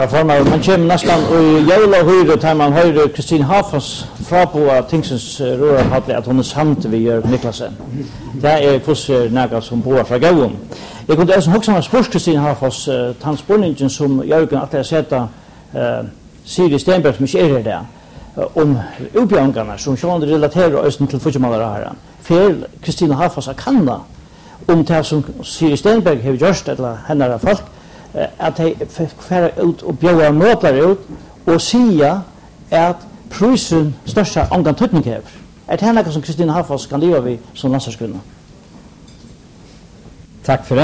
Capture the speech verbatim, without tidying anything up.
Formen, man kommer nästan i jävla höjre tar man höjre Kristin Hafas fra på tingsens röra hade att hon är samt vi gör Niklasen. Det är kurser några som bor från Gavon. Jag kunde också också ha spurs Kristin Hafas transportningen som Jörgen att jag sätta eh Siri Stenberg som är där om uppgångarna som sjön relaterar östen till fotbollare här. För Kristin Hafas kanna om det som Siri Stenberg har gjort eller hennar folk att de färra ut och bjöa mötlar ut och säga att prisen största angan tydning här. Är det här något som Kristina Hafas kan leva vid som landslagskunna? Tack för det.